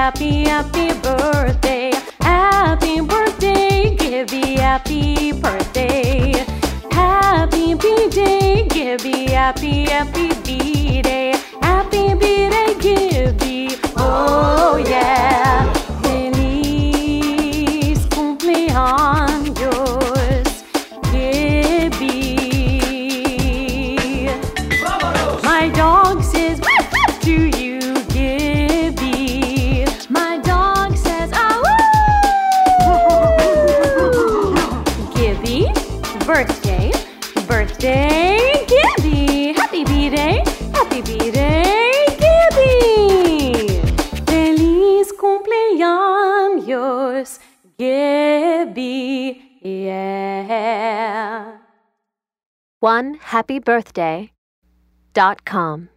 happy, happy birthday. Happy birthday, Gibby, happy birthday. Happy B-Day, Gibby, happy, happy B-Day. Happy B-Day, Gibby, oh yeah. Feliz cumpleaños, Gibby. My dog says woof, woof to you, Gibby. My dog says ah woo. Gibby, birthday, birthday, Gibby. Happy B-Day, happy B-Day, Gibby. Feliz cumpleaños, Gibby, yeah. OneHappyBirthday.com